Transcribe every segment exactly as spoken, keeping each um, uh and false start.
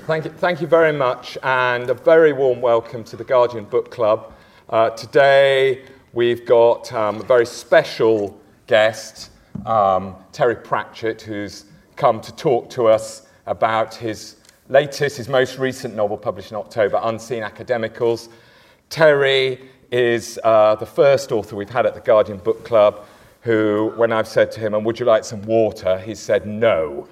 Thank you, thank you very much, and a very warm welcome to the Guardian Book Club. Uh, today we've got um, a very special guest, um, Terry Pratchett, who's come to talk to us about his latest, his most recent novel published in October, Unseen Academicals. Terry is uh, the first author we've had at the Guardian Book Club who, when I've said to him, and would you like some water, he said no.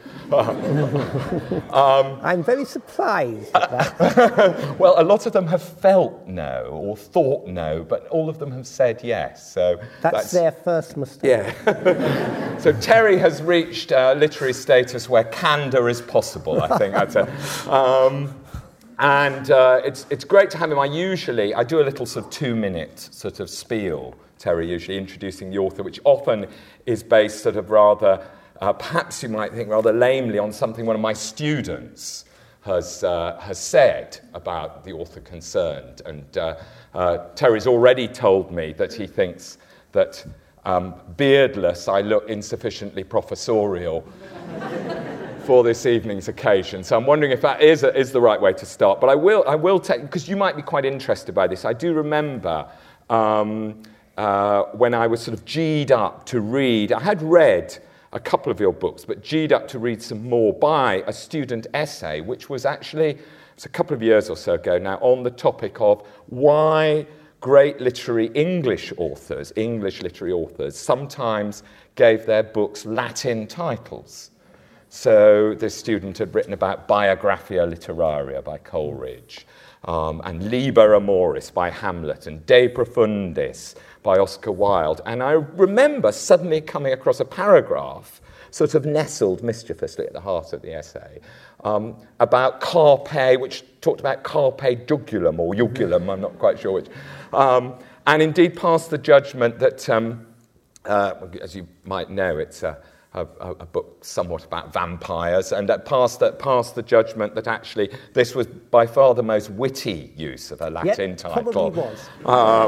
um, I'm very surprised at that. Well, a lot of them have felt no or thought no, but all of them have said yes. So That's, that's their first mistake. Yeah. So Terry has reached uh, literary status where candour is possible, I think. I'd say. Um, and uh, it's, it's great to have him. I usually, I do a little sort of two-minute sort of spiel, Terry, usually introducing the author, which often is based sort of rather, uh, perhaps you might think rather lamely, on something one of my students has uh, has said about the author concerned. And uh, uh, Terry's already told me that he thinks that um, beardless I look insufficiently professorial for this evening's occasion. So I'm wondering if that is a, is the right way to start. But I will I will take, because you might be quite interested by this. I do remember Um, Uh, when I was sort of G'd up to read, I had read a couple of your books, but G'd up to read some more by a student essay, which was actually, it was a couple of years or so ago now, on the topic of why great literary English authors, English literary authors, sometimes gave their books Latin titles. So this student had written about Biographia Literaria by Coleridge, um, and Liber Amoris by Hamlet, and De Profundis by Oscar Wilde. And I remember suddenly coming across a paragraph, sort of nestled mischievously at the heart of the essay, um, about carpe, which talked about carpe dugulum, or jugulum, I'm not quite sure which, um, and indeed passed the judgment that, um, uh, as you might know, it's a, a, a book somewhat about vampires, and that passed, that passed the judgment that actually this was by far the most witty use of a Latin yep, title. Probably was. Um,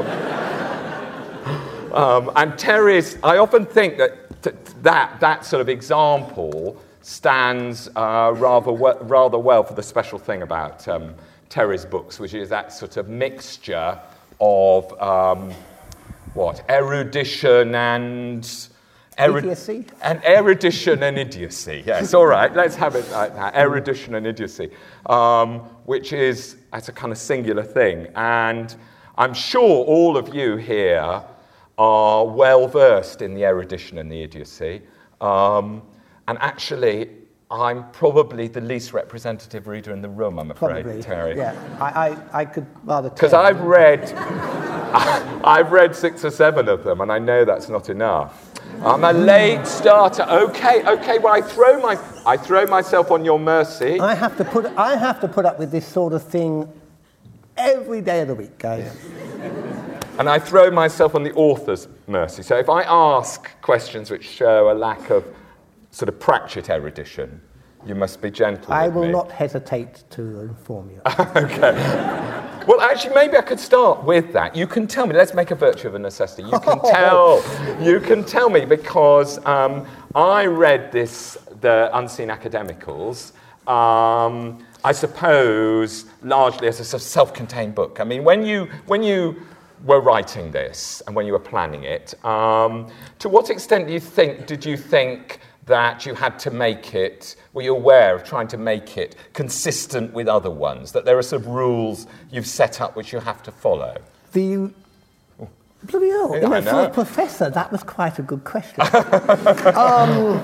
Um, and Terry's, I often think that t- that that sort of example stands uh, rather we- rather well for the special thing about um, Terry's books, which is that sort of mixture of um, what erudition and erud- idiocy, and erudition and idiocy. Yes, all right, let's have it like that. Erudition and idiocy, um, which is as a kind of singular thing, and I'm sure all of you here are well versed in the erudition and the idiocy. Um, and actually, I'm probably the least representative reader in the room, I'm afraid, probably. Terry. Yeah, I, I, I could rather... Because I've read, I've read six or seven of them, and I know that's not enough. I'm a late starter. Okay, okay. Well, I throw my, I throw myself on your mercy. I have to put, I have to put up with this sort of thing every day of the week, guys. Yeah. And I throw myself on the author's mercy. So if I ask questions which show a lack of sort of Pratchett erudition, you must be gentle I with will me. not hesitate to inform you. Okay. Well, actually, maybe I could start with that. You can tell me. Let's make a virtue of a necessity. You can tell. You can tell me because um, I read this, the Unseen Academicals, um, I suppose, largely as a sort of self-contained book. I mean, when you when you were writing this and when you were planning it, um, to what extent do you think, did you think that you had to make it, were you aware of trying to make it consistent with other ones, that there are sort of rules you've set up which you have to follow? The, oh. Bloody hell, Yeah, you know, I know. for a professor, that was quite a good question. um,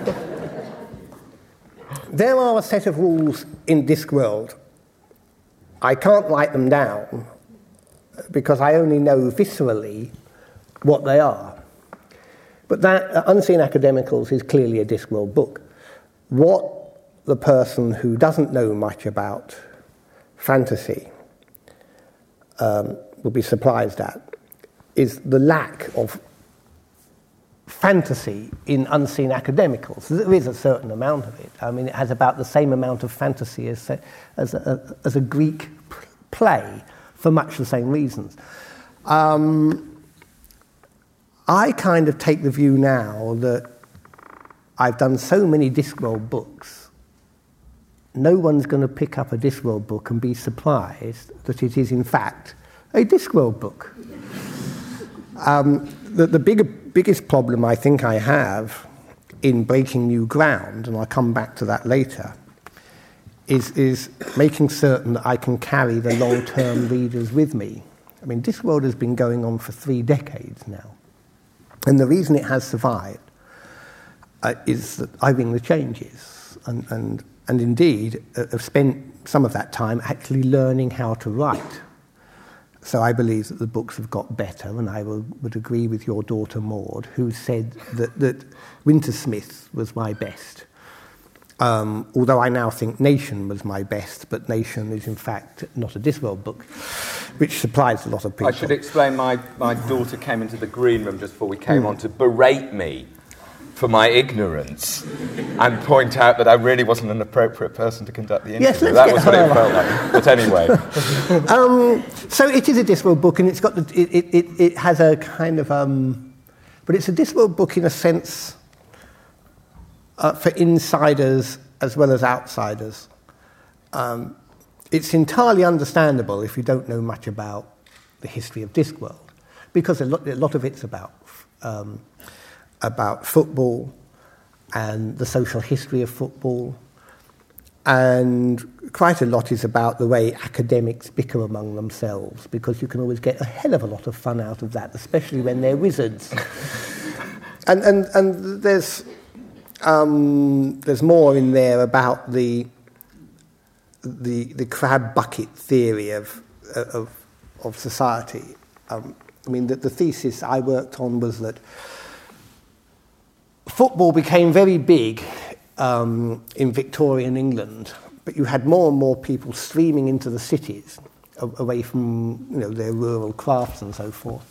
there are a set of rules in Discworld. I can't write them down, because I only know viscerally what they are. But that uh, Unseen Academicals is clearly a Discworld book. What the person who doesn't know much about fantasy um, will be surprised at is the lack of fantasy in Unseen Academicals. There is a certain amount of it. I mean, it has about the same amount of fantasy as, as, a, as a Greek play, for much the same reasons. Um, I kind of take the view now that I've done so many Discworld books no one's going to pick up a Discworld book and be surprised that it is, in fact, a Discworld book. um, the the bigger, biggest problem I think I have in breaking new ground, and I'll come back to that later, is, is making certain that I can carry the long-term readers with me. I mean, Discworld has been going on for three decades now. And the reason it has survived uh, is that I bring the changes. And, and, and indeed, uh, have spent some of that time actually learning how to write. So I believe that the books have got better, and I will, would agree with your daughter Maud, who said that, that Wintersmith was my best. Um, although I now think Nation was my best, but Nation is in fact not a Discworld book, which surprised a lot of people. I should explain, my, my daughter came into the green room just before we came mm. on to berate me for my ignorance and point out that I really wasn't an appropriate person to conduct the interview. Yes, let's that get was what it felt like. But anyway. um, so it is a Discworld book, and it's got the, it, it, it has a kind of... Um, but it's a Discworld book in a sense uh, for insiders as well as outsiders. Um, it's entirely understandable if you don't know much about the history of Discworld, because a lot, a lot of it's about... Um, about football and the social history of football, and quite a lot is about the way academics bicker among themselves, because you can always get a hell of a lot of fun out of that, especially when they're wizards. and, and and there's um, there's more in there about the the the crab bucket theory of of of society. Um, I mean, the, the thesis I worked on was that football became very big um, in Victorian England, but you had more and more people streaming into the cities away from, you know, their rural crafts and so forth.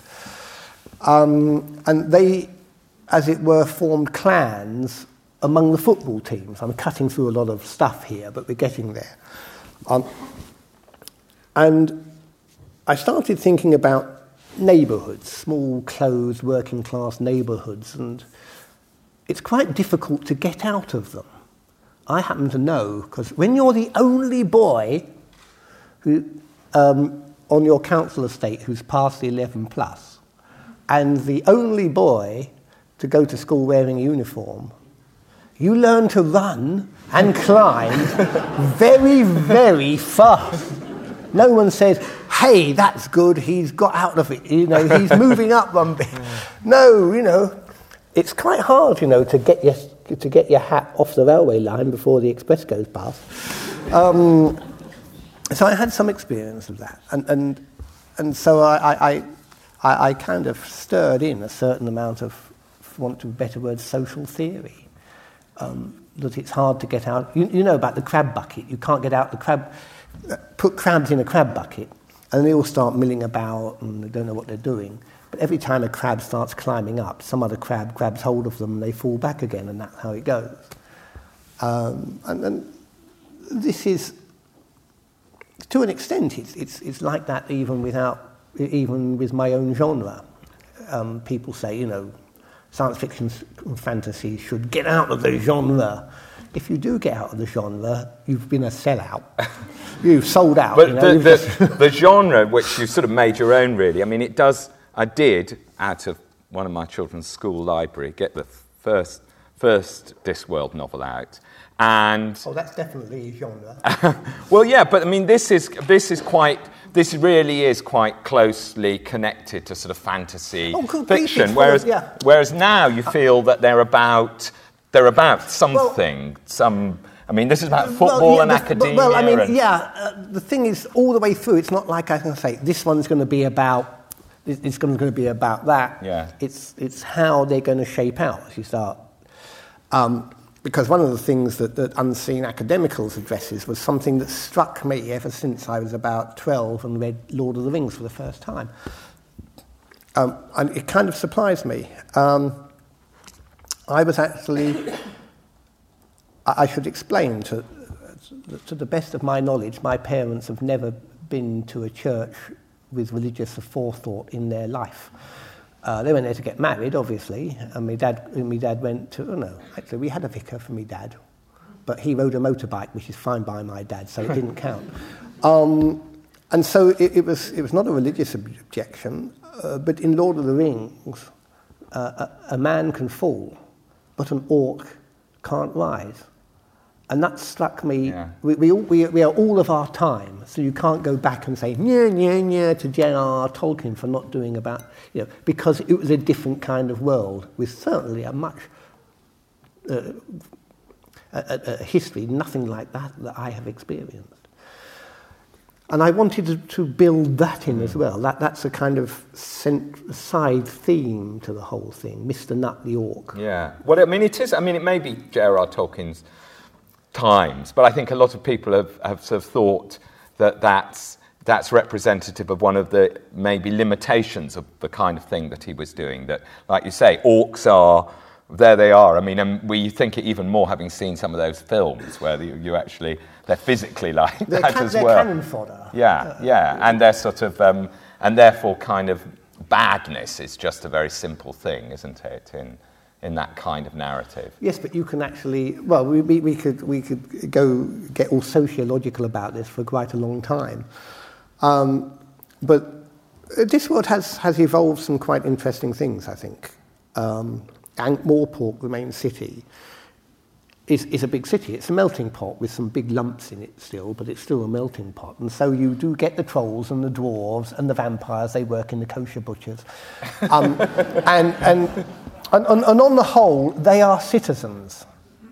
Um, and they, as it were, formed clans among the football teams. I'm cutting through a lot of stuff here, but we're getting there. Um, and I started thinking about neighbourhoods, small, closed, working-class neighbourhoods, and it's quite difficult to get out of them. I happen to know, because when you're the only boy who, um, on your council estate who's past the eleven plus, and the only boy to go to school wearing a uniform, you learn to run and climb very, very fast. No one says, hey, that's good, he's got out of it, you know, he's moving up one bit. No, you know, it's quite hard, you know, to get your to get your hat off the railway line before the express goes past. Um, so I had some experience of that, and and and so I I, I I kind of stirred in a certain amount of, for want of a better word, social theory. Um, that it's hard to get out. You, you know about the crab bucket. You can't get out the crab. Put crabs in a crab bucket, and they all start milling about, and they don't know what they're doing. But every time a crab starts climbing up, some other crab grabs hold of them and they fall back again, and that's how it goes. Um, and, and this is, to an extent, it's, it's, it's like that even without, even with my own genre. Um, people say, you know, science fiction and fantasy should get out of the genre. If you do get out of the genre, you've been a sellout. You've sold out. But you know, the, the, the genre, which you sort of made your own, really, I mean, it does... I did, out of one of my children's school library, get the first first Discworld novel out, and oh, that's definitely a genre. Well, yeah, but I mean, this is this is quite this really is quite closely connected to sort of fantasy oh, fiction. Whereas, yeah. whereas now you feel that they're about they're about something, well, some. I mean, this is about football well, yeah, and academia. Well, I mean, and, yeah. Uh, the thing is, all the way through, it's not like I can say this one's going to be about. It's going to be about that. Yeah. It's it's how they're going to shape out as you start. Um, because one of the things that, that Unseen Academicals addresses was something that struck me ever since I was about twelve and read Lord of the Rings for the first time. Um, and it kind of surprised me. Um, I was actually... I, I should explain, to, to the best of my knowledge, my parents have never been to a church with religious forethought in their life. Uh, they went there to get married, obviously, and my dad, my dad went to, oh no, actually we had a vicar for my dad. but he rode a motorbike, which is fine by my dad, so it didn't count. Um, and so it, it was it was not a religious ob- objection, uh, but in Lord of the Rings, uh, a, a man can fall, but an orc can't rise. And that struck me. Yeah. We, we, all, we, we are all of our time, so you can't go back and say, yeah, yeah, yeah, to J R R Tolkien for not doing about, you know, because it was a different kind of world with certainly a much, uh, a, a history, nothing like that that I have experienced. And I wanted to, to build that in as well. That, that's a kind of cent- side theme to the whole thing, Mister Nut the Orc. Yeah. Well, I mean, it is, I mean, it may be J R R Tolkien's times, but I think a lot of people have, have sort of thought that that's, that's representative of one of the maybe limitations of the kind of thing that he was doing. That, like you say, orcs are, there they are. I mean, and we think it even more having seen some of those films where you, you actually, they're physically like they're that can, as they're well. Cannon fodder. Yeah, yeah, and they're sort of, um, and therefore kind of badness is just a very simple thing, isn't it, in in that kind of narrative. Yes, but you can actually, well, we, we, we could we could go get all sociological about this for quite a long time. Um, but Discworld has, has evolved some quite interesting things, I think. Um, Ankh-Morpork, the main city, is, is a big city. It's a melting pot with some big lumps in it still, but it's still a melting pot. And so you do get the trolls and the dwarves and the vampires. They work in the kosher butchers. Um, and... and And, and, and on the whole, they are citizens.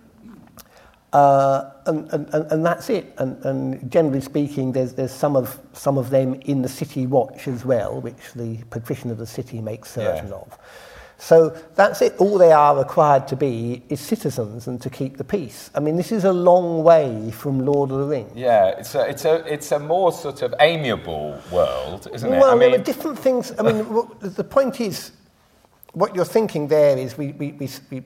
Uh, and, and, and that's it. And, and generally speaking, there's, there's some of some of them in the city watch as well, which the patrician of the city makes certain yeah. of. So that's it. All they are required to be is citizens and to keep the peace. I mean, this is a long way from Lord of the Rings. Yeah, it's a, it's a, it's a more sort of amiable world, isn't it? Well, I there mean, are different things. I mean, the point is, what you're thinking there is we, we, we, we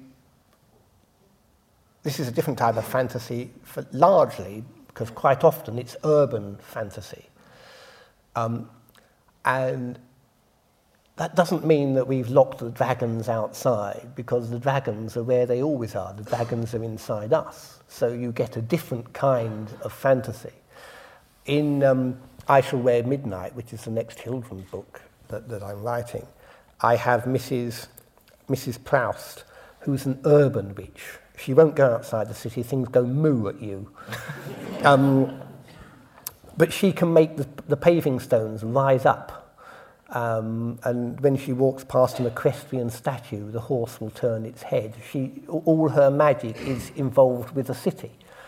this is a different type of fantasy, for largely because quite often it's urban fantasy. Um, and that doesn't mean that we've locked the dragons outside, because the dragons are where they always are. The dragons are inside us. So you get a different kind of fantasy. In um, I Shall Wear Midnight, which is the next children's book that, that I'm writing, I have Missus Missus Proust, who's an urban witch. She won't go outside the city, things go moo at you. um, but she can make the, the paving stones rise up. Um, and when she walks past an equestrian statue, the horse will turn its head. She, all her magic is involved with the city.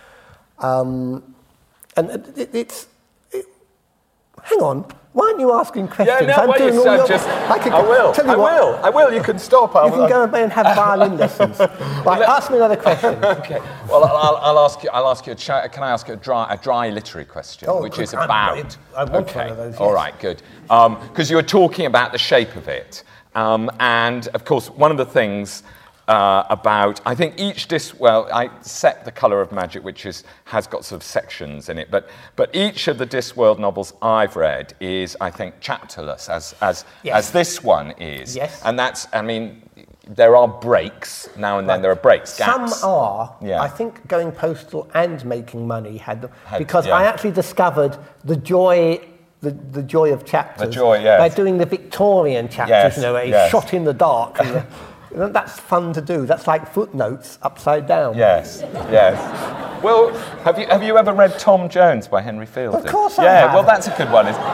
Um, and it, it's... It, hang on. Why aren't you asking questions? Yeah, no, I'm well, doing you all said your... just, I, could, I will, tell you I what, will, I will, you can stop. You I'll, can go and have violin lessons. Right, ask me another question. Okay, well, I'll, I'll ask you, I'll ask you a cha- can I ask you a dry, a dry literary question, Oh, which good. is I- about... I want okay, one of those, yes. all right, good. Because you were talking about the shape of it. Um, and, of course, one of the things... Uh, about, I think each disc, well, I set The Colour of Magic, which is, has got sort of sections in it, but but each of the Discworld novels I've read is, I think, chapterless, as as Yes. as this one is. Yes. And that's, I mean, there are breaks, now and then there are breaks, gaps. Some are. Yeah. I think Going Postal and Making Money had them, Had- because yeah. I actually discovered the joy... The, the joy of chapters. The joy, yes. By doing the Victorian chapters, Yes, you know, a yes. shot in the dark. And the, you know, that's fun to do. That's like footnotes upside down. Yes, yes. Well, have you have you ever read Tom Jones by Henry Fielding? Of course I Yeah, have. well, that's a good one. Isn't it?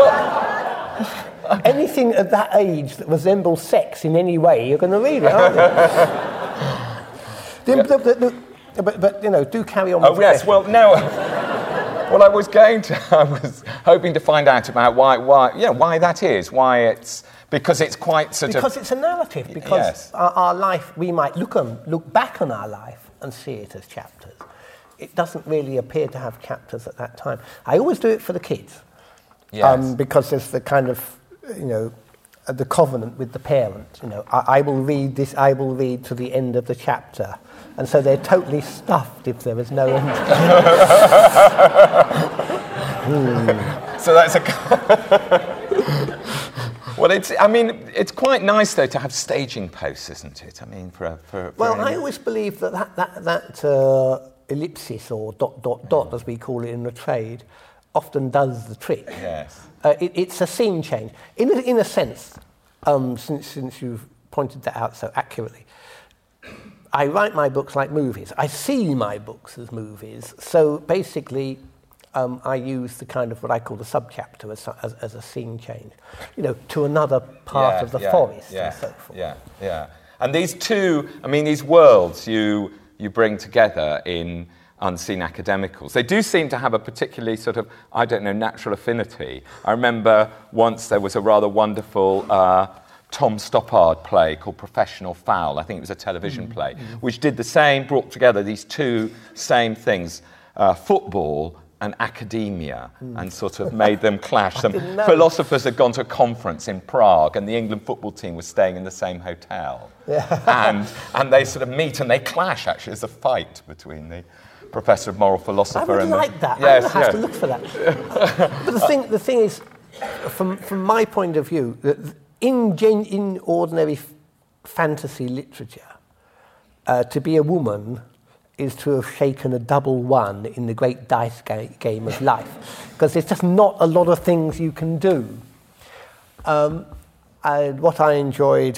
Well, Anything at that age that resembles sex in any way, you're going to read it, aren't you? the, the, the, the, but, but, you know, do carry on with oh, the yes, question. well, no... Well, I was going to, I was hoping to find out about why, why, yeah, why that is, why it's, because it's quite sort Because of... it's a narrative, because Yes. our, our life, we might look, on, look back on our life and see it as chapters. It doesn't really appear to have chapters at that time. I always do it for the kids, Yes. um, because there's the kind of, you know, uh, the covenant with the parent. You know, I, I will read this, I will read to the end of the chapter. And so they're totally stuffed if there is no end. hmm. So that's a... Well, it's, I mean, it's quite nice, though, to have staging posts, isn't it? I mean, for... for, for Well, any... I always believe that that, that, that uh, ellipsis or dot, dot, dot, as we call it in the trade, often does the trick. Yes. Uh, it, it's a scene change. In a, in a sense, um, since, since you've pointed that out so accurately, I write my books like movies. I see my books as movies. So basically, um, I use the kind of what I call the subchapter as, as, as a scene change, you know, to another part yeah, of the yeah, forest yeah, and so forth. Yeah, yeah. And these two, I mean, these worlds you you bring together in Unseen Academicals, they do seem to have a particularly sort of, I don't know, natural affinity. I remember once there was a rather wonderful uh, Tom Stoppard play called Professional Foul. I think it was a television mm-hmm. play, mm-hmm. which did the same, brought together these two same things, uh, football and academia, mm. and sort of made them clash. Some philosophers had gone to a conference in Prague, and the England football team was staying in the same hotel. Yeah. and and they sort of meet and they clash, actually. There's a fight between the professor of moral philosophy I would and like the, that. Yes, I have yes. to look for that. But the thing, the thing is, from from my point of view, in gen, in ordinary f- fantasy literature, uh, to be a woman is to have shaken a double one in the great dice ga- game of life, because there's just not a lot of things you can do. Um, and what I enjoyed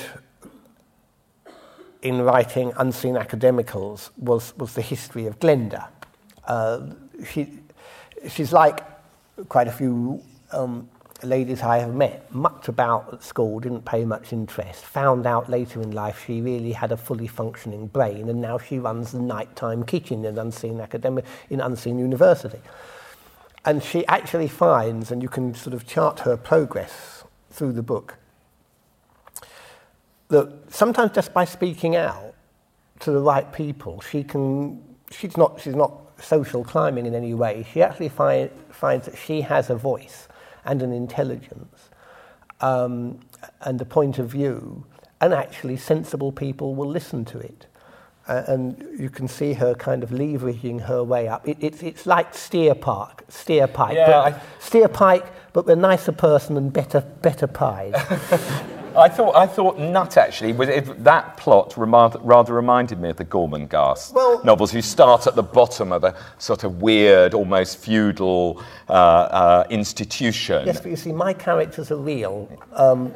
in writing Unseen Academicals was, was the history of Glenda. Uh, she, she's like quite a few um, ladies I have met, mucked about at school, didn't pay much interest, found out later in life she really had a fully functioning brain, and now she runs the nighttime kitchen in Unseen Academic, in Unseen University. And she actually finds, and you can sort of chart her progress through the book, that sometimes just by speaking out to the right people, she can, she's not, she's not social climbing in any way, she actually find, finds that she has a voice and an intelligence, um, and a point of view, and actually sensible people will listen to it. Uh, and you can see her kind of leveraging her way up. It, it's it's like Steer Park, Steer Pike, yeah, but, I... Steer Pike, but with a nicer person and better better pies. I thought I thought Nut actually was it, that plot rema- rather reminded me of the Gormenghast well, novels. You start at the bottom of a sort of weird, almost feudal uh, uh, institution. Yes, but you see, my characters are real. Um,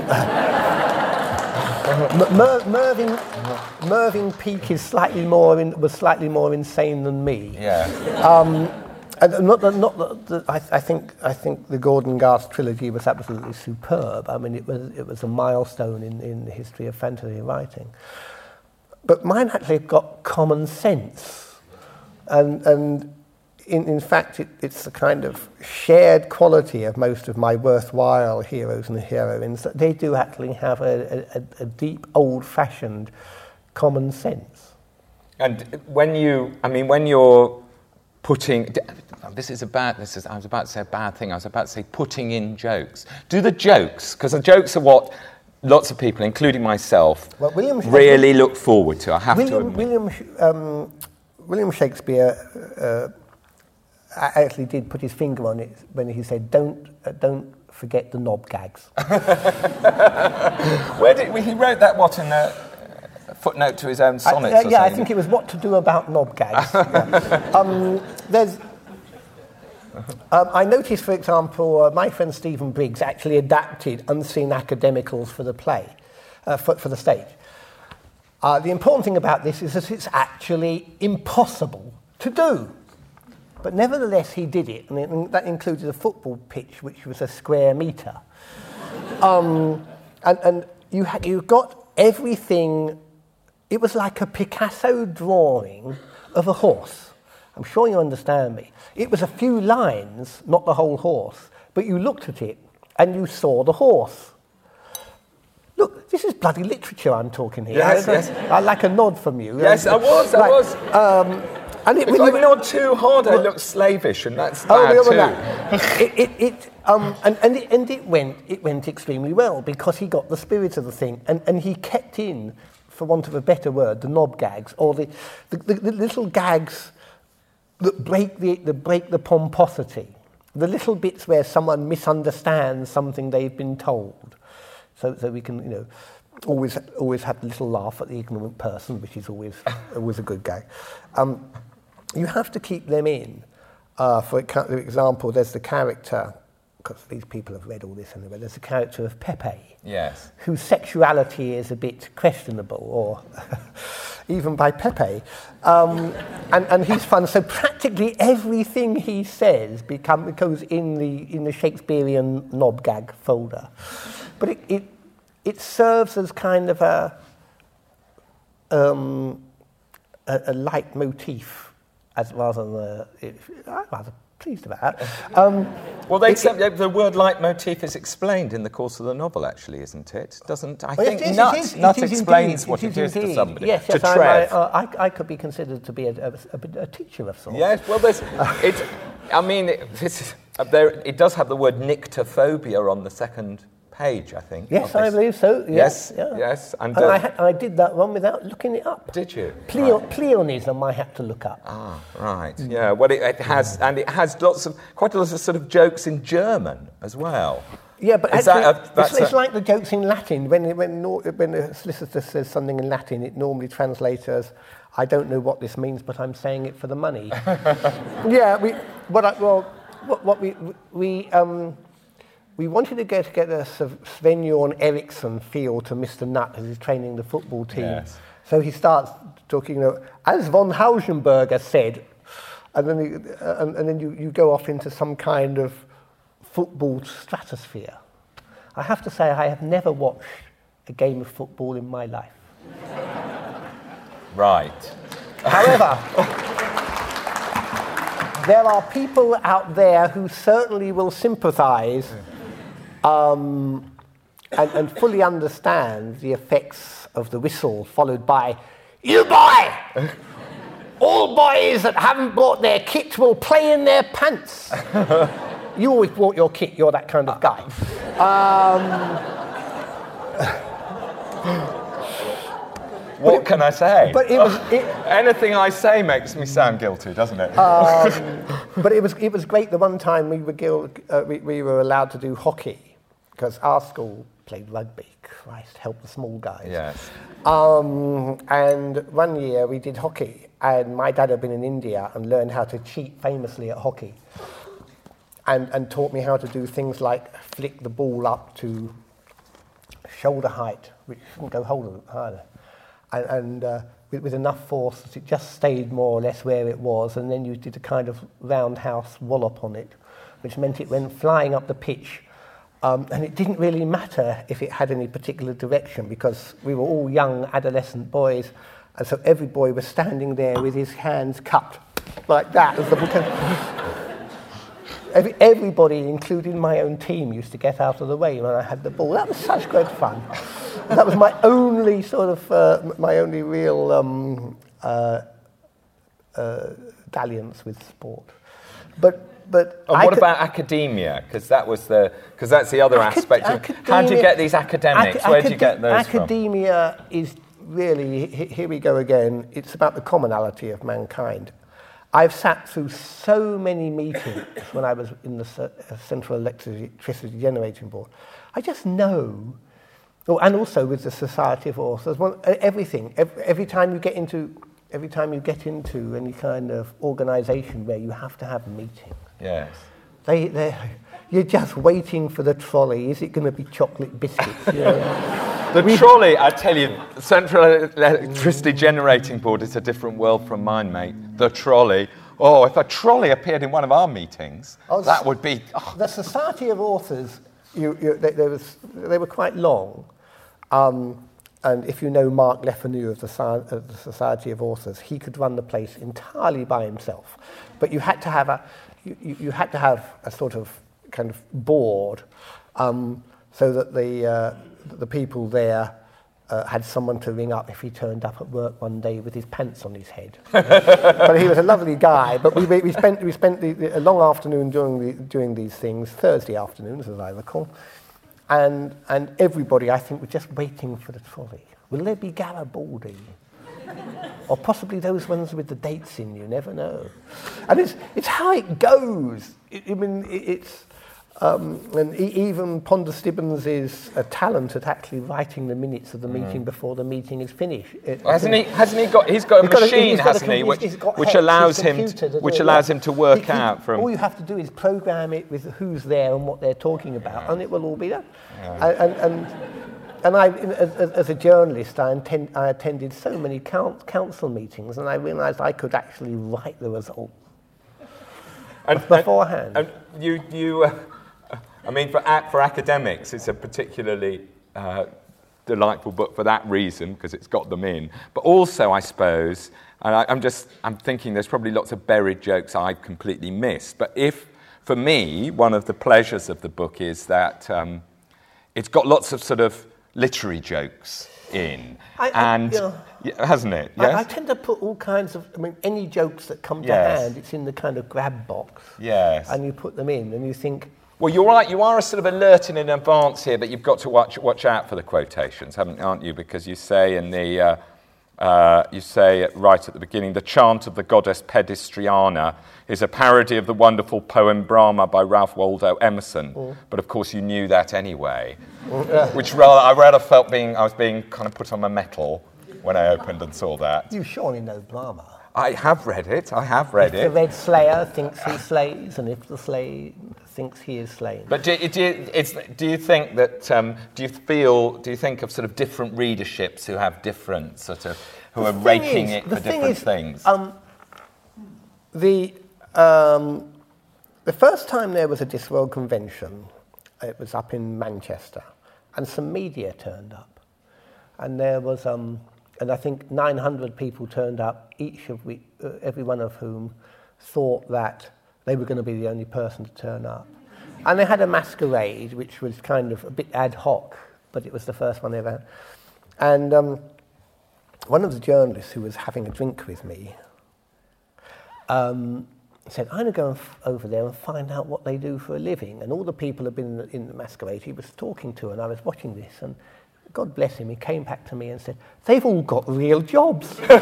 Mer- Mervyn Mervyn Peake is slightly more in, was slightly more insane than me. Yeah. Um, And not, not, not, the, I, I think I think the Gormenghast trilogy was absolutely superb. I mean, it was it was a milestone in, in the history of fantasy writing. But mine actually got common sense, and and in in fact it, it's the kind of shared quality of most of my worthwhile heroes and heroines that they do actually have a, a, a deep, old-fashioned common sense. And when you, I mean, when you're putting, this is a bad, this is, I was about to say a bad thing, I was about to say putting in jokes. Do the jokes, because the jokes are what lots of people, including myself, well, William, really William, look forward to, I have William, to admit. William, um, William Shakespeare uh, actually did put his finger on it when he said, don't, uh, don't forget the knob gags. Where did, he wrote that, what, in a footnote to his own sonnets? I, uh, or yeah, something? I think it was What to Do About Knob Gags. yeah. um, there's, um, I noticed, for example, uh, my friend Stephen Briggs actually adapted Unseen Academicals for the play, uh, for, for the stage. Uh, the important thing about this is that it's actually impossible to do. But nevertheless, he did it, and, it, and that included a football pitch, which was a square metre. Um, and, and you had, you got everything. It was like a Picasso drawing of a horse. I'm sure you understand me. It was a few lines, not the whole horse, but you looked at it and you saw the horse. Look, this is bloody literature I'm talking here. Yes, I, yes. I like a nod from you. Yes, I was, I right. was. Um, and it, if I nod too hard, I look slavish, and that's oh, bad too. That. it, it, it, um, and and, it, and it went it went extremely well because he got the spirit of the thing, and, and he kept in, for want of a better word, the knob gags, or the, the, the, the little gags that break the, that break the pomposity, the little bits where someone misunderstands something they've been told. So, so we can, you know, always always have a little laugh at the ignorant person, which is always always a good gag. Um, you have to keep them in. Uh, for example, there's the character, because these people have read all this anyway, there's the character of Pepe. Yes. Whose sexuality is a bit questionable, or even by Pepe. Um, and, and he's fun. So practically everything he says become, goes in the in the Shakespearean knob gag folder. But it, it, it serves as kind of a, um, a, a leitmotif, as rather than a... It, I'm rather pleased about that. Um, well, they, it, it, the word leitmotif is explained in the course of the novel, actually, isn't it? Doesn't I well, think it is, Nut, it is, Nut it is explains indeed, what it is, it is to somebody. Yes, yes, to I, Trev. I, uh, I, I could be considered to be a, a, a, a teacher of sorts. Yes, well, there's... it's, I mean, it, this, uh, there, it does have the word nyctophobia on the second page, I think. Yes, I believe so. Yes, yes, yeah. yes. And, and uh, I, ha- I did that one without looking it up. Did you? Pleo- right. Pleonism I had to look up. Ah, right. Yeah. Well, it, it has, and it has lots of quite a lot of sort of jokes in German as well. Yeah, but Is actually, that a, that's it's, it's a, like the jokes in Latin. When when when a solicitor says something in Latin, it normally translates as, "I don't know what this means, but I'm saying it for the money." yeah. We what I, well what, what we we um. We wanted to get, get a Sven-Göran Eriksson feel to Mister Nutt as he's training the football team. Yes. So he starts talking, you know, as von Hausenberger said, and then, he, uh, and, and then you, you go off into some kind of football stratosphere. I have to say I have never watched a game of football in my life. Right. However, there are people out there who certainly will sympathise um, and, and fully understand the effects of the whistle, followed by, "You boy! All boys that haven't bought their kit will play in their pants." You always bought your kit, you're that kind of guy. Um, What can I say? But it was... It, Anything I say makes me sound guilty, doesn't it? Um, but it was it was great. The one time we were gil- uh, we, we were allowed to do hockey because our school played rugby. Christ, help the small guys. Yes. Um, and one year we did hockey, and my dad had been in India and learned how to cheat famously at hockey, and and taught me how to do things like flick the ball up to shoulder height, which didn't go hold higher. And, and uh, with, with enough force that it just stayed more or less where it was, and then you did a kind of roundhouse wallop on it, which meant it went flying up the pitch. Um, and it didn't really matter if it had any particular direction, because we were all young adolescent boys, and so every boy was standing there with his hands cupped like that. As the every, everybody, including my own team, used to get out of the way when I had the ball. That was such great fun. That was my only sort of, uh, my only real um, uh, uh, dalliance with sport. But, but and I what could, about academia? Because that was the, because that's the other acad- aspect. Of, how do you get these academics? Ac- Where do you acad- get those academia from? Is really, here we go again, it's about the commonality of mankind. I've sat through so many meetings when I was in the Central Electricity Generating Board. I just know. Oh, and also with the Society of Authors, well, everything. Every, every time you get into, every time you get into any kind of organisation where you have to have a meeting, yes, they, they, you're just waiting for the trolley. Is it going to be chocolate biscuits? You know? The we, trolley, I tell you, Central Electricity Generating Board is a different world from mine, mate. The trolley. Oh, if a trolley appeared in one of our meetings, oh, that would be. Oh. The Society of Authors. You, you, they, they, was, they were quite long, um, and if you know Mark Lefanu of the, of the Society of Authors, he could run the place entirely by himself. But you had to have a, you, you had to have a sort of kind of board, um, so that the uh, the people there uh, had someone to ring up if he turned up at work one day with his pants on his head. But he was a lovely guy. But we we spent we spent the, the, a long afternoon doing the, doing these things, Thursday afternoons as I recall, and and everybody I think was just waiting for the trolley. Will there be Garibaldi? Or possibly those ones with the dates in. You never know. And it's it's how it goes. It, I mean it, it's. Um, and e- even Ponder Stibbons' uh, talent at actually writing the minutes of the meeting mm. before the meeting is finished. It, well, hasn't he? Hasn't he got? He's got a he's machine, got a, hasn't a, he? Which, which hex, allows him, to, to which allows him to work he, he, out from. All you have to do is program it with who's there and what they're talking about, yeah. and it will all be done. Yeah. And, and, and And I, as, as a journalist, I, intend, I attended so many council meetings, and I realised I could actually write the result and, beforehand. And, and you, you, uh, I mean, for for academics, it's a particularly uh, delightful book for that reason, because it's got them in. But also, I suppose, and I, I'm just, I'm thinking there's probably lots of buried jokes I've completely missed. But if, for me, one of the pleasures of the book is that um, it's got lots of sort of literary jokes in, I, I, and you know, yeah, hasn't it? Yes? I, I tend to put all kinds of, I mean, any jokes that come to yes. hand, it's in the kind of grab box. Yes. And you put them in, and you think... Well, you're right, you are sort of alerting in advance here, but you've got to watch watch out for the quotations, haven't aren't you? Because you say in the, uh, uh, you say right at the beginning, the chant of the goddess Pedestriana is a parody of the wonderful poem Brahma by Ralph Waldo Emerson. Mm. But of course you knew that anyway. Mm, yeah. Which rather, I rather felt being I was being kind of put on my mettle when I opened and saw that. You surely know Brahma. I have read it, I have read if it. If the red slayer thinks he slays, and if the slay thinks he is slain. But do, do, you, it's, do you think that, um, do you feel, do you think of sort of different readerships who have different sort of, who the are raking is, it for different is, things? Um, the... Um, the first time there was a Discworld convention, it was up in Manchester, and some media turned up. And there was, um, and I think nine hundred people turned up, each of we, uh, every one of whom thought that they were going to be the only person to turn up. And they had a masquerade, which was kind of a bit ad hoc, but it was the first one they ever had. And um, one of the journalists who was having a drink with me, um, said, I'm going to go f- over there and find out what they do for a living. And all the people had been in the, in the masquerade he was talking to, and I was watching this, and God bless him, he came back to me and said, they've all got real jobs. there's,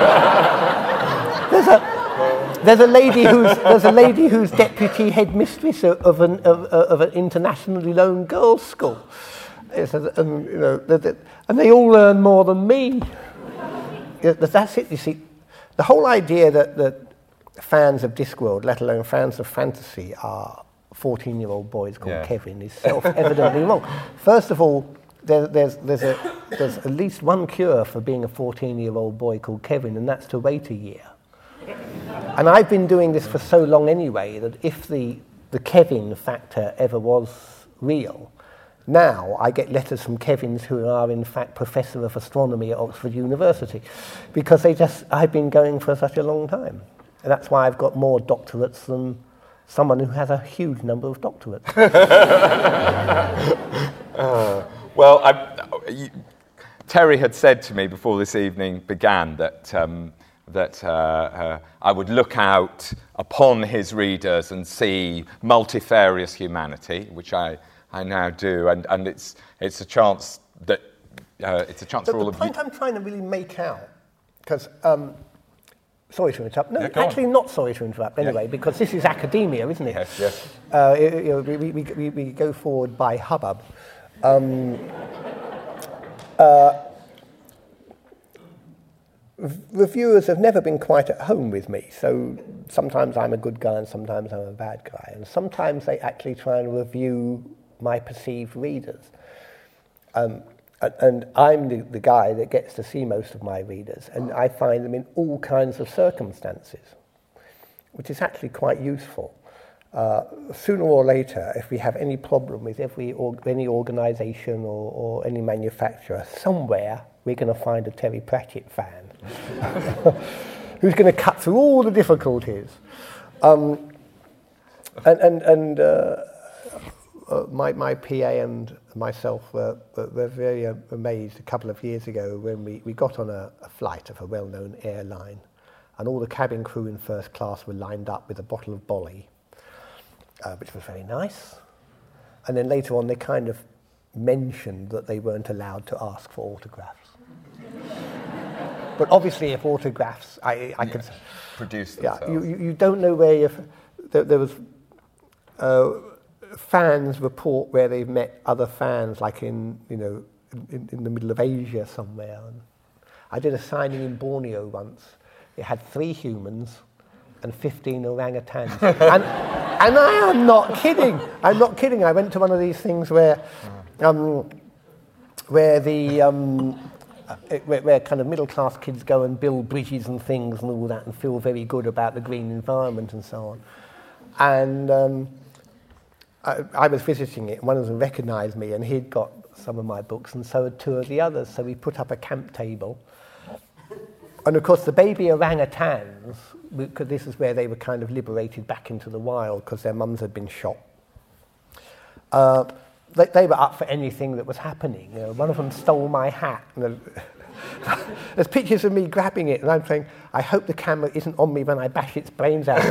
a, there's, a lady who's, there's a lady who's deputy headmistress of, of, an, of, of an internationally known girls' school. Said, and, you know, and they all earn more than me. That's it, you see. The whole idea that... that fans of Discworld, let alone fans of fantasy, are fourteen-year-old boys called yeah. Kevin is self-evidently wrong. First of all, there, there's, there's, a, there's at least one cure for being a fourteen-year-old boy called Kevin, and that's to wait a year. And I've been doing this for so long anyway that if the, the Kevin factor ever was real, now I get letters from Kevins who are in fact professor of astronomy at Oxford University, because they just I've been going for such a long time. And that's why I've got more doctorates than someone who has a huge number of doctorates. uh, well, I, you, Terry had said to me before this evening began that um, that uh, uh, I would look out upon his readers and see multifarious humanity, which I, I now do, and, and it's it's a chance that uh, it's a chance the, for all the of you. The point I'm trying to really make out, because. Um, Sorry to interrupt. No, yeah, actually on. not sorry to interrupt anyway, yeah. because this is academia, isn't it? Yes, yes. Uh, you know, we, we, we, we go forward by hubbub. Um, uh, reviewers have never been quite at home with me, so sometimes I'm a good guy and sometimes I'm a bad guy, and sometimes they actually try and review my perceived readers. Um, And I'm the, the guy that gets to see most of my readers, and I find them in all kinds of circumstances, which is actually quite useful. Uh, sooner or later, if we have any problem with every or, any organisation or, or any manufacturer, somewhere we're going to find a Terry Pratchett fan who's going to cut through all the difficulties. Um, and and, and uh, Uh, my, my P A and myself were, were, were very uh, amazed a couple of years ago when we, we got on a, a flight of a well-known airline, and all the cabin crew in first class were lined up with a bottle of Bolly, uh, which was very nice. And then later on they kind of mentioned that they weren't allowed to ask for autographs. But obviously if autographs, I, I yeah. could... Produce themselves. Yeah, you, you don't know where you're... There, there was... Uh, fans report where they've met other fans, like in, you know, in, in the middle of Asia somewhere. And I did a signing in Borneo once. It had three humans and fifteen orangutans. and, and I am not kidding. I'm not kidding. I went to one of these things where, um, where the um, where, where kind of middle-class kids go and build bridges and things and all that and feel very good about the green environment and so on. And um, I, I was visiting it, and one of them recognised me, and he'd got some of my books, and so had two of the others. So we put up a camp table. And of course, the baby orangutans, because this is where they were kind of liberated back into the wild because their mums had been shot. Uh, they, they were up for anything that was happening. You know, one of them stole my hat. And there's pictures of me grabbing it, and I'm saying, I hope the camera isn't on me when I bash its brains out.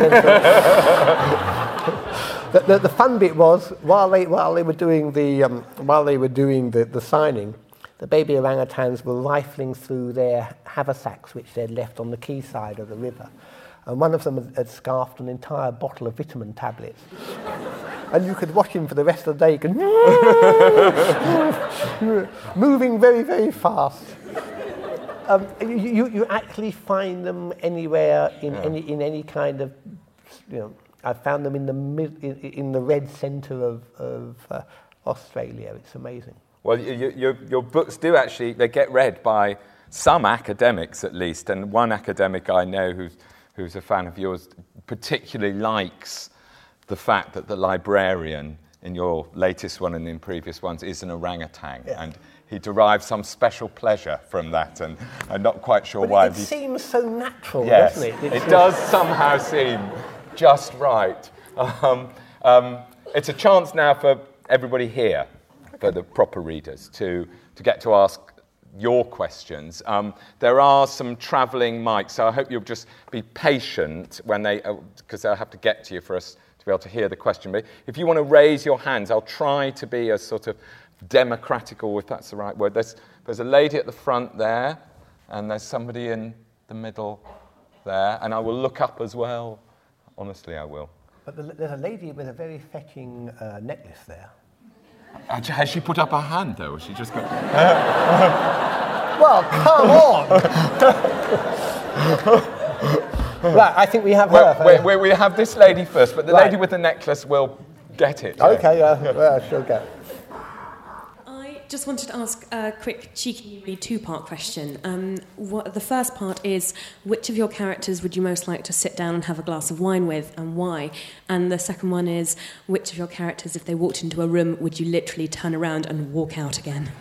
the, the, the fun bit was while they while they were doing the um, while they were doing the, the signing, the baby orangutans were rifling through their haversacks, which they'd left on the quayside of the river. And one of them had, had scarfed an entire bottle of vitamin tablets. And you could watch him for the rest of the day, going, moving very, very fast. Um, you, you, you actually find them anywhere in yeah. any in any kind of, you know, I found them in the mid, in, in the red centre of, of uh, Australia. It's amazing. Well, you, your, your books do actually, they get read by some academics at least, and one academic I know who's, who's a fan of yours particularly likes the fact that the librarian in your latest one and in previous ones is an orangutan, yeah. and he derives some special pleasure from that, and I'm not quite sure but why. It seems so natural, yes, doesn't it? It's it does somehow seem just right. Um, um, it's a chance now for everybody here, for the proper readers, to, to get to ask your questions. Um, there are some travelling mics, so I hope you'll just be patient when they, because uh, they'll have to get to you for us to be able to hear the question. But if you want to raise your hands, I'll try to be as sort of democratical, if that's the right word. There's, there's a lady at the front there, and there's somebody in the middle there, and I will look up as well. Honestly, I will. But the, there's a lady with a very fetching uh, necklace there. Has she put up her hand, though, or she just got... Well, come on! Right, I think we have her. Well, we, we have this lady first, but the right. lady with the necklace will get it. Okay, yeah, uh, well, she'll get it. I just wanted to ask a quick, cheeky, two-part question. Um, what, the first part is, which of your characters would you most like to sit down and have a glass of wine with, and why? And the second one is, which of your characters, if they walked into a room, would you literally turn around and walk out again?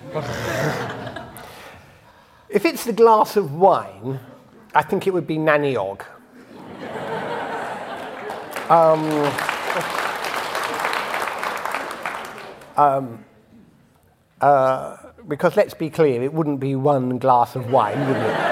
If it's the glass of wine, I think it would be Nanny Og. um... um Uh, because let's be clear, it wouldn't be one glass of wine, wouldn't it?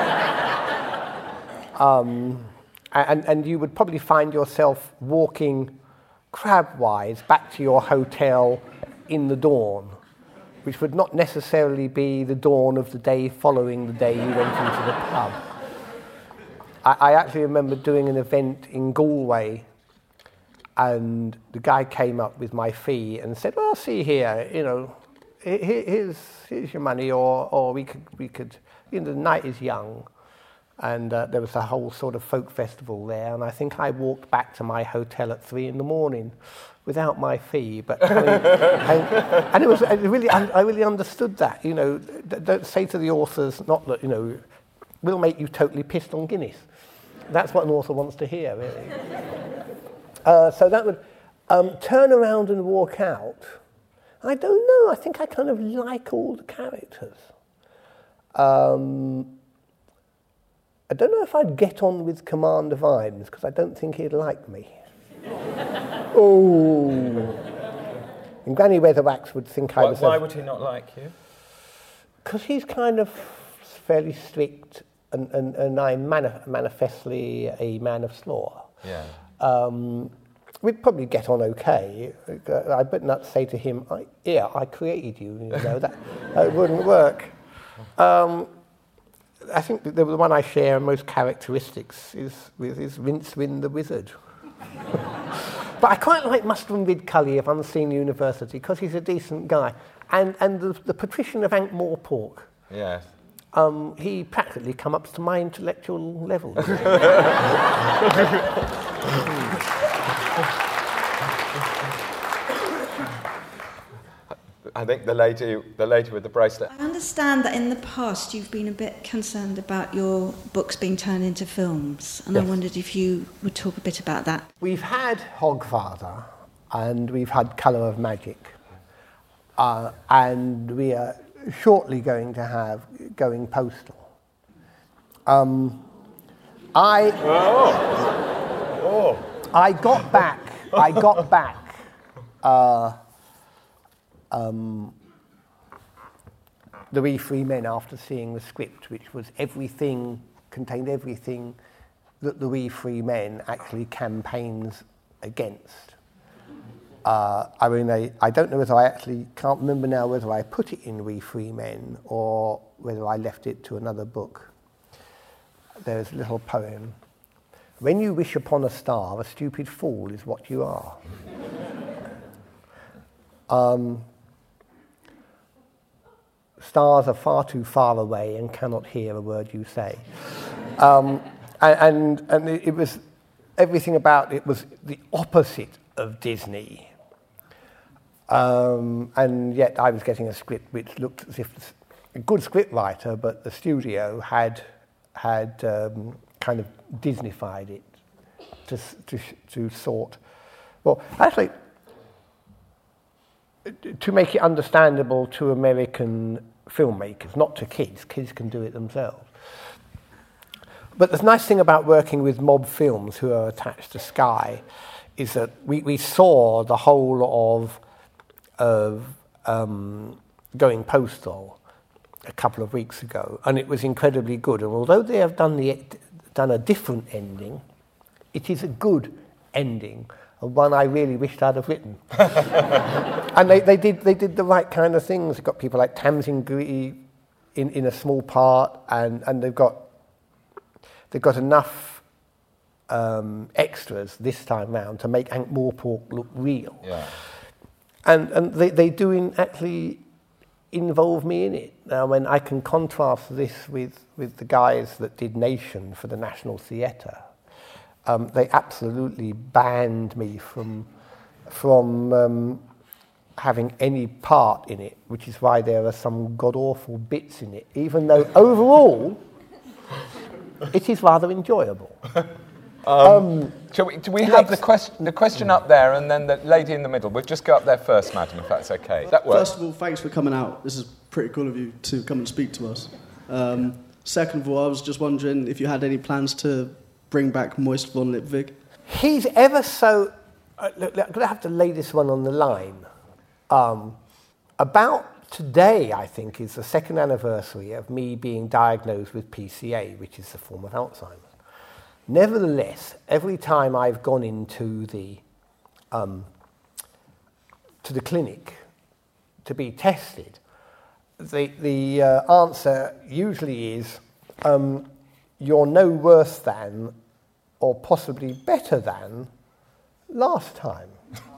um, and, and you would probably find yourself walking crabwise back to your hotel in the dawn, which would not necessarily be the dawn of the day following the day you went into the pub. I, I actually remember doing an event in Galway, and the guy came up with my fee and said, well, see here, you know, Here's, here's your money, or, or we could, we could, you know, the night is young, and uh, there was a whole sort of folk festival there, and I think I walked back to my hotel at three in the morning without my fee, but I mean, and, and it was I really, I really understood that, you know, don't say to the authors, not that, you know, we'll make you totally pissed on Guinness. That's what an author wants to hear, really. uh, so that would, um, turn around and walk out. I don't know. I think I kind of like all the characters. Um, I don't know if I'd get on with Commander Vimes, because I don't think he'd like me. Oh. And Granny Weatherwax would think why, I was... Why a, would he not like you? Because he's kind of fairly strict, and, and, and I'm manif- manifestly a man of slaw. Yeah. Um, We'd probably get on okay. I better not say to him, I, yeah, I created you, you know, that, that wouldn't work. Um, I think the, the one I share most characteristics is with is Rincewind the Wizard. But I quite like Mustard Rid Cully of Unseen University because he's a decent guy. And and the, the patrician of Ankh-Morpork. Yes. Um, he practically come up to my intellectual level. I think the lady, the lady with the bracelet. I understand that in the past you've been a bit concerned about your books being turned into films, and yes. I wondered if you would talk a bit about that. We've had Hogfather, and we've had Colour of Magic, uh, and we are shortly going to have Going Postal. Um, I, oh. Oh. I got back. I got back. Uh, Um, the We Free Men after seeing the script, which was everything, contained everything that the We Free Men actually campaigns against. Uh, I mean, I, I don't know whether I actually, can't remember now whether I put it in We Free Men or whether I left it to another book. There's a little poem. When you wish upon a star, a stupid fool is what you are. um, Stars are far too far away and cannot hear a word you say. Um, and and it was, everything about it was the opposite of Disney. Um, and yet I was getting a script which looked as if a good script writer, but the studio had had um, kind of Disneyfied it to, to, to sort. Well, actually, to make it understandable to American filmmakers, not to kids. Kids can do it themselves. But the nice thing about working with Mob Films, who are attached to Sky, is that we, we saw the whole of, of um, Going Postal a couple of weeks ago, and it was incredibly good. And although they have done, the, done a different ending, it is a good ending. And one I really wished I'd have written. And they, they did they did the right kind of things. They've got people like Tamsin Greig in, in a small part, and, and they've got they've got enough um, extras this time round to make Ankh-Morpork look real. Yeah. And and they, they do in, actually involve me in it. Now, when I can contrast this with, with the guys that did Nation for the National Theatre. Um, they absolutely banned me from from um, having any part in it, which is why there are some god-awful bits in it, even though overall it is rather enjoyable. Um, um, shall we, do we have the, quest- the question up there and then the lady in the middle? We'll just go up there first, madam, if that's okay. That works. First of all, thanks for coming out. This is pretty cool of you to come and speak to us. Um, second of all, I was just wondering if you had any plans to bring back Moist von Lipwig. He's ever so... Uh, look, look, I'm going to have to lay this one on the line. Um, about today, I think, is the second anniversary of me being diagnosed with P C A, which is a form of Alzheimer's. Nevertheless, every time I've gone into the um, to the clinic to be tested, the, the uh, answer usually is... Um, you're no worse than, or possibly better than, last time.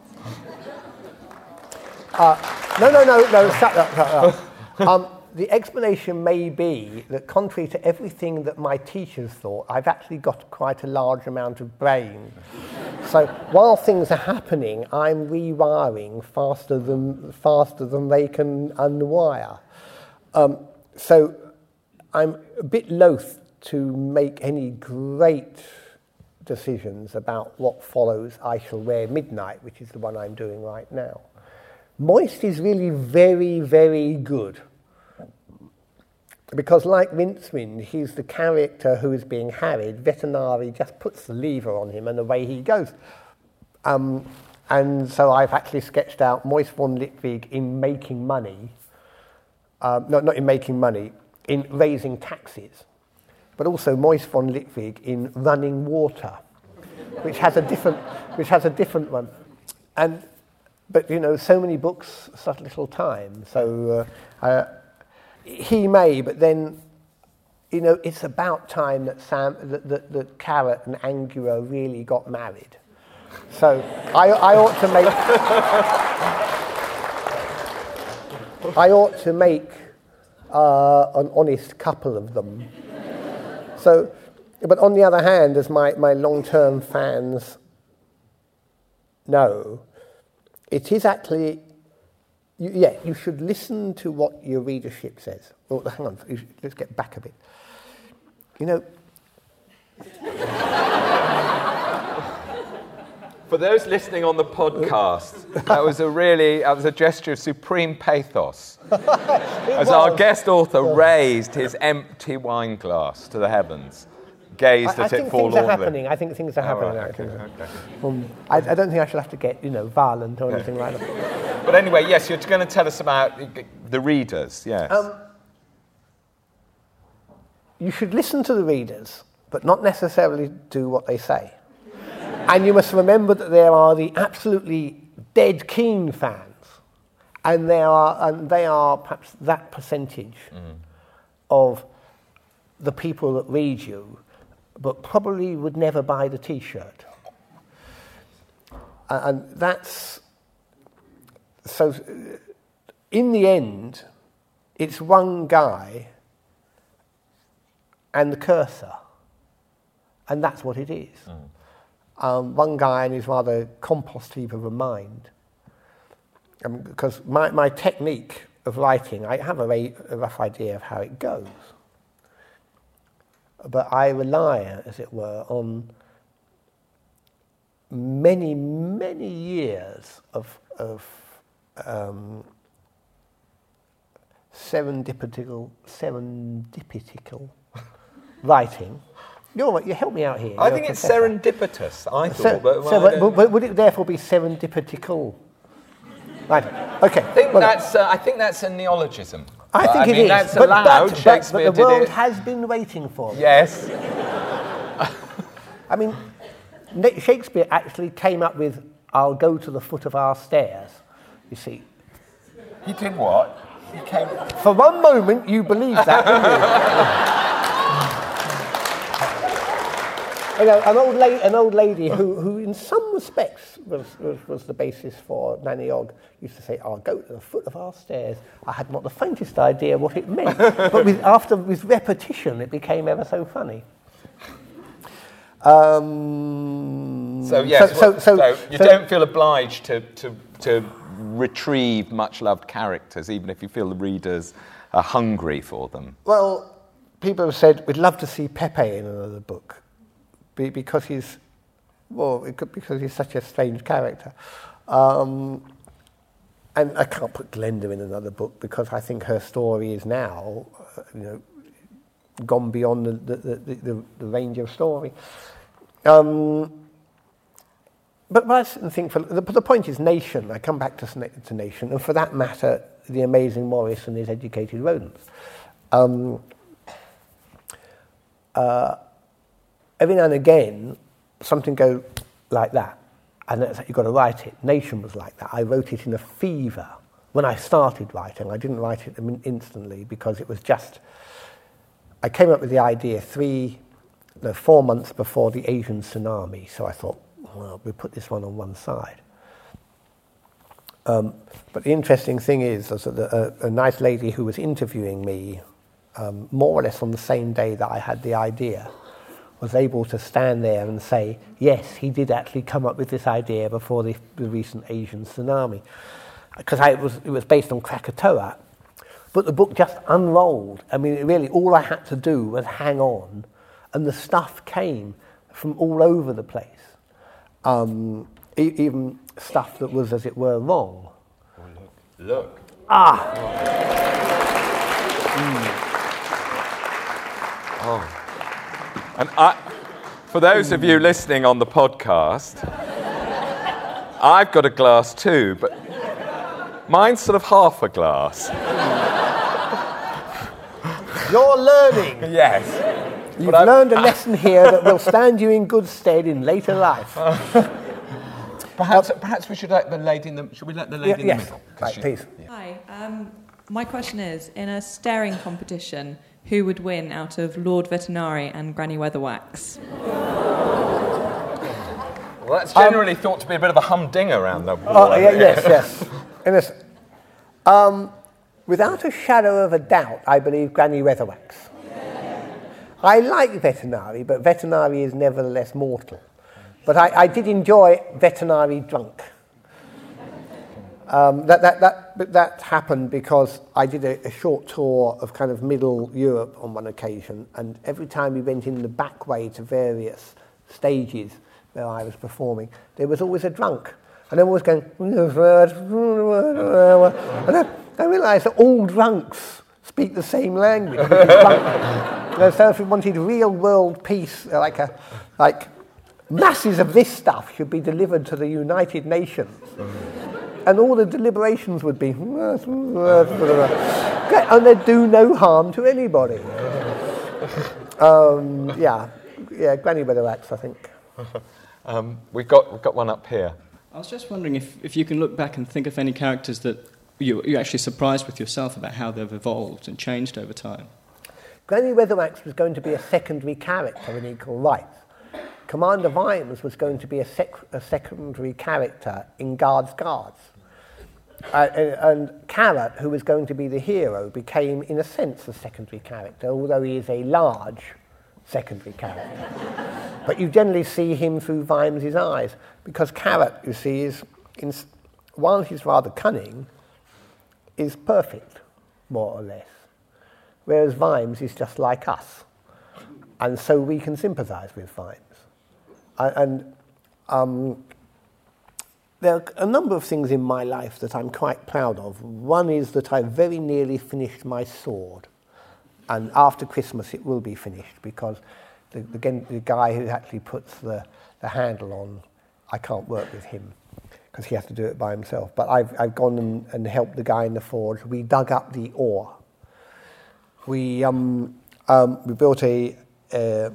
uh, no, no, no, no, shut up, shut up. Um, the explanation may be that contrary to everything that my teachers thought, I've actually got quite a large amount of brain. So while things are happening, I'm rewiring faster than, faster than they can unwire. Um, so I'm a bit loath to make any great decisions about what follows I Shall Wear Midnight, which is the one I'm doing right now. Moist is really very, very good. Because like Rincewind, he's the character who is being harried. Vetinari just puts the lever on him and away he goes. Um, and so I've actually sketched out Moist von Lipwig in making money, um, no, not in making money, in raising taxes. But also Moist von Lipwig in running water, which has a different, which has a different one. And, but you know, so many books, such little time. So uh, uh, he may, but then, you know, it's about time that Sam, that, that, that Carrot and Angua really got married. So I, I ought to make I ought to make uh, an honest couple of them. So, but on the other hand, as my, my long-term fans know, it is actually, you, yeah, you should listen to what your readership says. Oh, hang on, let's get back a bit. You know, for those listening on the podcast, that was a really, that was a gesture of supreme pathos. As was. our guest author raised his empty wine glass to the heavens, gazed I, I at think it things are forlornly. happening. I think things are Oh, happening. right, I, okay, think. okay. Um, I, I don't think I shall have to get, you know, violent or anything like that. But anyway, yes, you're going to tell us about the readers, yes. Um, you should listen to the readers, but not necessarily do what they say. And you must remember that there are the absolutely dead keen fans, and they are, and they are perhaps that percentage mm. of the people that read you, but probably would never buy the T-shirt. And that's, so in the end, it's one guy and the cursor, and that's what it is. Mm. Um, one guy and his rather compost heap of a mind. Um, because my, my technique of writing, I have a, a, a rough idea of how it goes. But I rely, as it were, on many, many years of, of um, serendipitical, serendipitical writing. You're, you help me out here. I You're think it's professor. serendipitous, I thought. So, but, so, well, but, but would it therefore be serendipitical? Right. Okay. I think, well, that's, uh, I think that's a neologism. I think I it mean, is. that's but, allowed. but, but, Shakespeare but the did world it. has been waiting for it. Yes. I mean, Shakespeare actually came up with, "I'll go to the foot of our stairs." You see. He did what? He came. For one moment, you believed that, didn't you? You know, an old lady, an old lady who, who, in some respects, was, was, was the basis for Nanny Ogg, used to say, "I'll go to the foot of our stairs." I had not the faintest idea what it meant, but with, after with repetition, it became ever so funny. Um, so yes, so, well, so, so you so, don't feel obliged to, to to retrieve much-loved characters, even if you feel the readers are hungry for them. Well, people have said we'd love to see Pepe in another book. Because he's, well, it could, because he's such a strange character. Um, and I can't put Glenda in another book because I think her story is now, uh, you know, gone beyond the, the, the, the, the range of story. Um, but I think, for, the, the point is Nation. I come back to, to Nation, and for that matter, The Amazing Morris and His Educated Rodents. Um, uh, Every now and again, something goes like that, and it's like you've got to write it. Nation was like that. I wrote it in a fever. When I started writing, I didn't write it instantly because it was just... I came up with the idea three, no, four months before the Asian tsunami, so I thought, well, we'll put this one on one side. Um, but the interesting thing is, there's a, a, a nice lady who was interviewing me um, more or less on the same day that I had the idea, was able to stand there and say, yes, he did actually come up with this idea before the, the recent Asian tsunami. Because it was, it was based on Krakatoa. But the book just unrolled. I mean, really, all I had to do was hang on, and the stuff came from all over the place. Um, e- even stuff that was, as it were, wrong. Oh, look. Look. Ah! Oh. Mm. Oh. And I, for those of you listening on the podcast, I've got a glass too, but mine's sort of half a glass. You're learning. Yes. You've learned a lesson here that will stand you in good stead in later life. perhaps, uh, perhaps we should let the lady in the. Should we let the lady yeah, in yes. the middle? Right, she, please. Yeah. Hi. Um, my question is: in a staring competition, who would win out of Lord Vetinari and Granny Weatherwax? Well, that's generally um, thought to be a bit of a humdinger around the wall. Oh, yeah, yes, yes. In a, um, without a shadow of a doubt, I believe Granny Weatherwax. I like Vetinari, but Vetinari is nevertheless mortal. But I, I did enjoy Vetinari Drunk. Um, that, that, that, but that happened because I did a, a short tour of kind of middle Europe on one occasion, and every time we went in the back way to various stages where I was performing, there was always a drunk. And they were always going, and I, I realised that all drunks speak the same language. You know, so if we wanted real world peace, like a, like masses of this stuff should be delivered to the United Nations. And all the deliberations would be, and they'd do no harm to anybody. Um, yeah, yeah, Granny Weatherwax, I think. Um, we've got we've got one up here. I was just wondering if, if you can look back and think of any characters that you, you're actually surprised with yourself about how they've evolved and changed over time. Granny Weatherwax was going to be a secondary character in Equal Rights. Commander Vimes was going to be a, sec- a secondary character in Guards Guards. Uh, and, and Carrot, who was going to be the hero, became, in a sense, a secondary character, although he is a large secondary character. But you generally see him through Vimes' eyes, because Carrot, you see, is, in, while he's rather cunning, is perfect, more or less. Whereas Vimes is just like us. And so we can sympathise with Vimes. And um, there are a number of things in my life that I'm quite proud of. One is that I very nearly finished my sword. And after Christmas it will be finished, because the, the, the guy who actually puts the, the handle on, I can't work with him, because he has to do it by himself. But I've, I've gone and, and helped the guy in the forge. We dug up the ore. We, um, um, we built a... a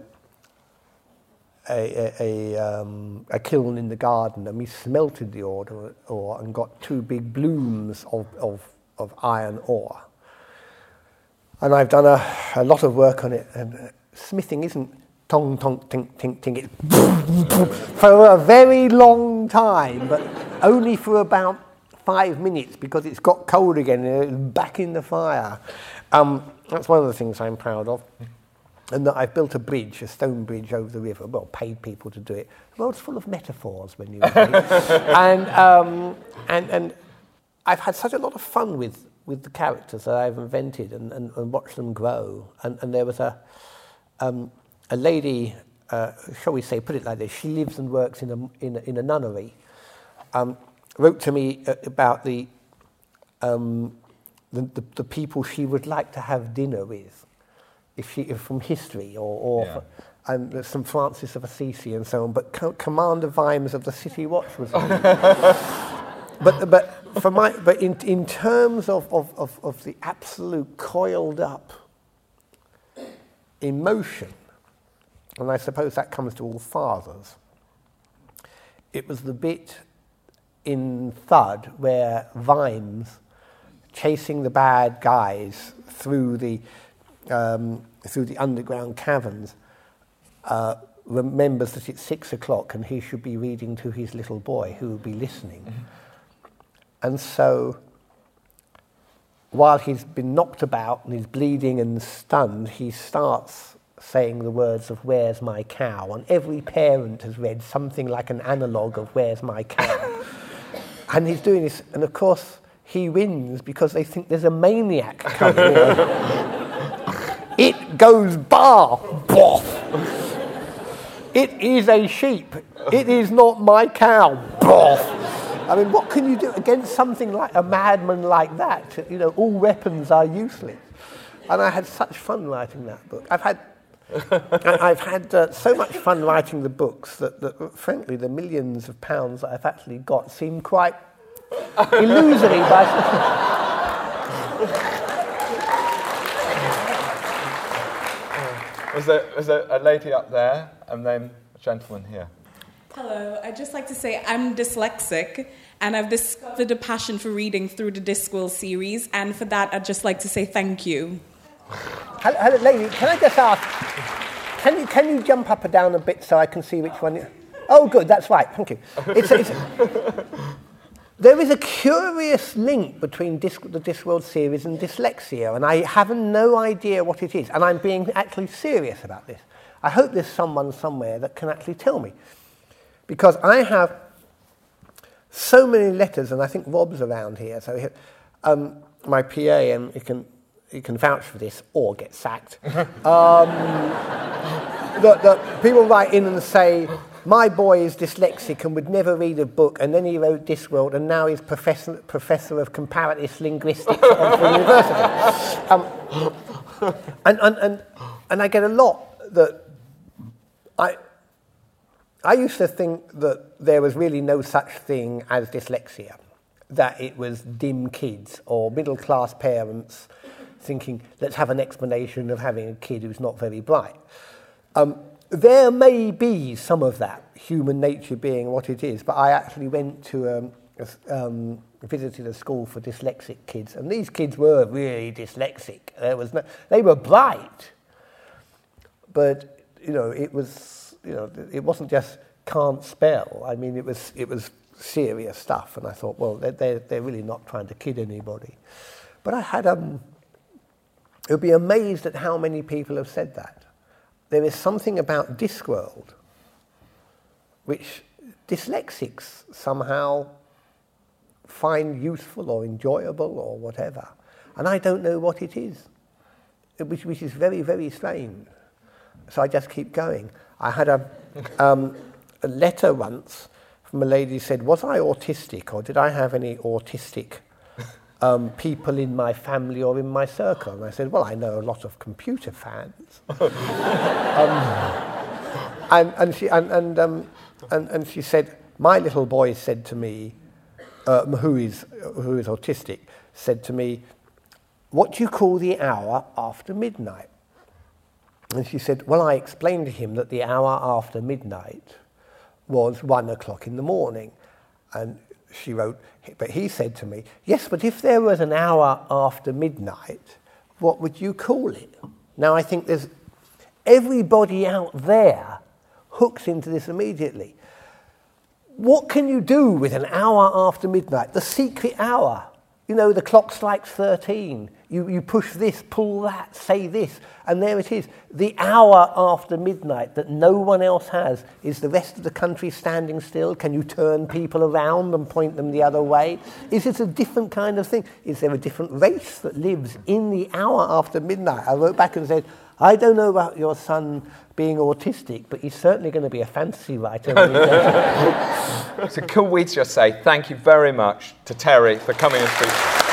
A, a, um, a kiln in the garden, and we smelted the ore, ore and got two big blooms of, of, of iron ore. And I've done a, a lot of work on it, and uh, smithing isn't tong, tong, tink, tink, tink, it's for a very long time, but only for about five minutes, because it's got cold again and it's back in the fire. Um, that's one of the things I'm proud of. And that I've built a bridge, a stone bridge over the river. Well, paid people to do it. Well, it's full of metaphors when you read it. and, um, and and I've had such a lot of fun with, with the characters that I've invented and, and, and watched them grow. And, and there was a um, a lady, uh, shall we say, put it like this, she lives and works in a, in a, in a nunnery, um, wrote to me about the, um, the, the the people she would like to have dinner with. If she, if from history, or, or yeah. for, and there's some Francis of Assisi and so on, but Co- Commander Vimes of the City Watch was but but for my but in in terms of, of, of, of the absolute coiled up emotion, and I suppose that comes to all fathers, it was the bit in Thud where Vimes, chasing the bad guys through the Um, through the underground caverns, uh, remembers that it's six o'clock and he should be reading to his little boy who will be listening. Mm-hmm. And so, while he's been knocked about and he's bleeding and stunned, he starts saying the words of "Where's my cow?" And every parent has read something like an analogue of "Where's my cow?" And he's doing this, and of course he wins because they think there's a maniac coming. It goes bar, boff. It is a sheep. It is not my cow, boff. I mean, what can you do against something like a madman like that? You know, all weapons are useless. And I had such fun writing that book. I've had, I've had uh, so much fun writing the books that, that, frankly, the millions of pounds that I've actually got seem quite illusory. By Was there, was there a lady up there, and then a gentleman here? Hello, I'd just like to say I'm dyslexic, and I've discovered a passion for reading through the Discworld series, and for that I'd just like to say thank you. Hello, hello, lady, can I just ask, can you, can you jump up and down a bit so I can see which one you... Oh, good, that's right, thank you. It's, it's, there is a curious link between Disc, the Discworld series and dyslexia, and I have no idea what it is, and I'm being actually serious about this. I hope there's someone somewhere that can actually tell me. Because I have so many letters, and I think Rob's around here, so he, um, my P A, and he can, he can vouch for this or get sacked. um, that, that people write in and say, my boy is dyslexic and would never read a book, and then he wrote Discworld, and now he's professor, professor of comparative linguistics at Oxford University. Um, and, and, and, and I get a lot that I... I used to think that there was really no such thing as dyslexia, that it was dim kids or middle-class parents thinking, let's have an explanation of having a kid who's not very bright. Um, there may be some of that, human nature being what it is, but I actually went to, um, um, visited a school for dyslexic kids, and these kids were really dyslexic. There was no, they were bright, but, you know, it was... You know, it wasn't just can't spell. I mean, it was it was serious stuff. And I thought, well, they're they're, they're really not trying to kid anybody. But I had um, it would be amazed at how many people have said that. There is something about Discworld which dyslexics somehow find useful or enjoyable or whatever, and I don't know what it is, which which is very very strange. So I just keep going. I had a, um, a letter once from a lady who said, was I autistic, or did I have any autistic um, people in my family or in my circle? And I said, well, I know a lot of computer fans. um, and, and, she, and, and, um, and, and she said, my little boy said to me, uh, who, is, who is autistic, said to me, what do you call the hour after midnight? And she said, well, I explained to him that the hour after midnight was one o'clock in the morning. And she wrote, but he said to me, yes, but if there was an hour after midnight, what would you call it? Now, I think there's everybody out there hooks into this immediately. What can you do with an hour after midnight? The secret hour. You know, the clock strikes thirteen. You, you push this, pull that, say this, and there it is. The hour after midnight that no one else has. Is the rest of the country standing still? Can you turn people around and point them the other way? Is it a different kind of thing? Is there a different race that lives in the hour after midnight? I wrote back and said, I don't know about your son being autistic, but he's certainly going to be a fantasy writer. So can we just say thank you very much to Terry for coming and speaking.